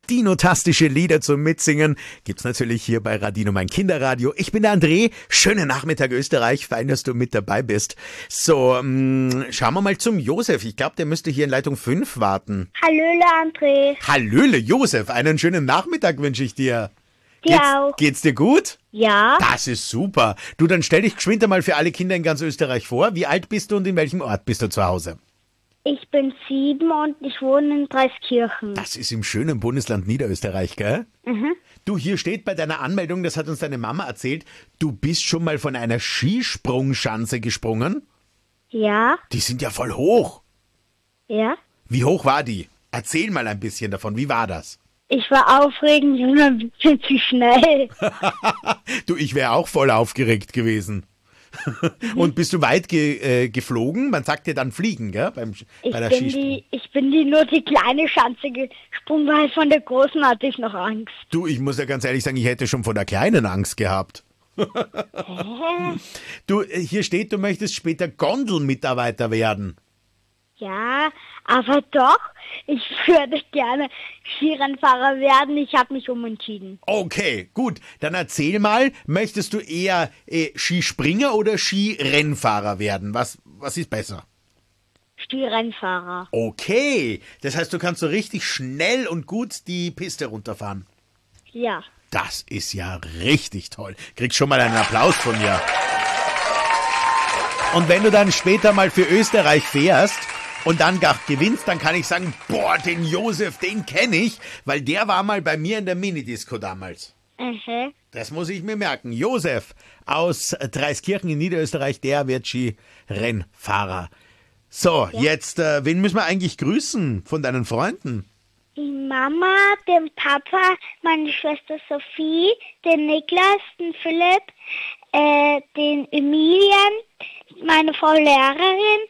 Radino-tastische Lieder zum Mitsingen gibt's natürlich hier bei Radino, mein Kinderradio. Ich bin der André. Schönen Nachmittag Österreich. Fein, dass du mit dabei bist. So, schauen wir mal zum Josef. Ich glaube, der müsste hier in Leitung 5 warten. Hallöle, André. Hallöle, Josef. Einen schönen Nachmittag wünsche ich dir. Dir auch. Geht's dir gut? Ja. Das ist super. Du, dann stell dich geschwind einmal für alle Kinder in ganz Österreich vor. Wie alt bist du und in welchem Ort bist du zu Hause? Ich bin 7 und ich wohne in Dreiskirchen. Das ist im schönen Bundesland Niederösterreich, gell? Mhm. Du, hier steht bei deiner Anmeldung, das hat uns deine Mama erzählt, du bist schon mal von einer Skisprungschanze gesprungen? Ja. Die sind ja voll hoch. Ja. Wie hoch war die? Erzähl mal ein bisschen davon, wie war das? Ich war aufregend und ein bisschen zu schnell. Du, ich wäre auch voll aufgeregt gewesen. Und bist du weit geflogen? Man sagt ja dann fliegen, gell? Bei der Skisprung. Ich bin nur die kleine Schanze gesprungen, weil von der großen hatte ich noch Angst. Du, ich muss ja ganz ehrlich sagen, ich hätte schon vor der kleinen Angst gehabt. Du, hier steht, du möchtest später Gondelmitarbeiter werden. Ja, aber doch, ich würde gerne Skirennfahrer werden. Ich habe mich umentschieden. Okay, gut. Dann erzähl mal, möchtest du eher Skispringer oder Skirennfahrer werden? Was ist besser? Skirennfahrer. Okay, das heißt, du kannst so richtig schnell und gut die Piste runterfahren. Ja. Das ist ja richtig toll. Kriegst schon mal einen Applaus von mir. Und wenn du dann später mal für Österreich fährst und dann gewinnst, dann kann ich sagen, boah, den Josef, den kenne ich, weil der war mal bei mir in der Minidisco damals. Mhm. Das muss ich mir merken. Josef aus Dreiskirchen in Niederösterreich, der wird Skirennfahrer. So, ja. Jetzt, wen müssen wir eigentlich grüßen von deinen Freunden? Die Mama, den Papa, meine Schwester Sophie, den Niklas, den Philipp, den Emilian, meine Frau Lehrerin,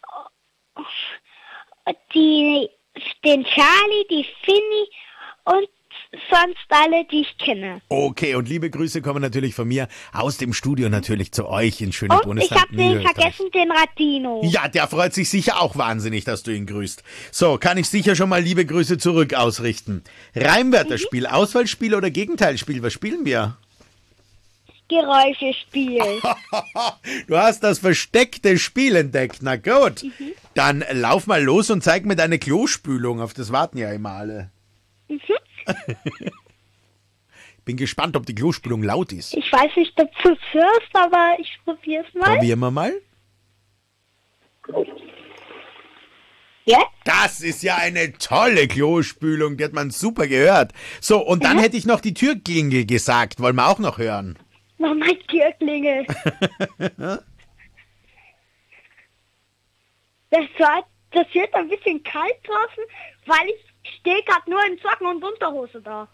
den Charlie, die Finny und sonst alle, die ich kenne. Okay, und liebe Grüße kommen natürlich von mir aus dem Studio natürlich zu euch in schönem Bundesland. Und ich habe den vergessen, den Radino. Ja, der freut sich sicher auch wahnsinnig, dass du ihn grüßt. So, kann ich sicher schon mal liebe Grüße zurück ausrichten. Reimwörterspiel, Auswahlspiel oder Gegenteilspiel, was spielen wir? Geräuschespiel. Du hast das versteckte Spiel entdeckt, na gut. Dann lauf mal los und zeig mir deine Klospülung, auf das warten ja immer alle. Bin gespannt, ob die Klospülung laut ist. Ich weiß nicht, ob du es hörst, aber ich probier's mal. Probieren wir mal. Ja? Das ist ja eine tolle Klospülung, die hat man super gehört. So, und dann hätte ich noch die Türklingel gesagt, wollen wir auch noch hören. Mach mal Türklingel. Das wird ein bisschen kalt draußen, weil ich stehe gerade nur in Socken und Unterhose da.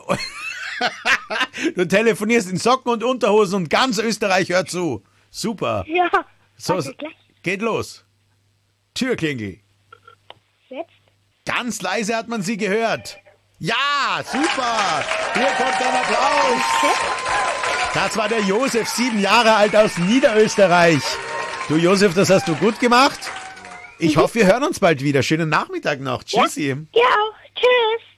Du telefonierst in Socken und Unterhosen und ganz Österreich hört zu. Super. Ja. So, Warte, gleich. geht los. Türklingel. Jetzt? Ganz leise hat man sie gehört. Ja, super. Hier kommt ein Applaus. Das war der Josef, 7 Jahre alt aus Niederösterreich. Du Josef, das hast du gut gemacht. Ich hoffe, wir hören uns bald wieder. Schönen Nachmittag noch. Tschüssi. Ja, auch. Tschüss.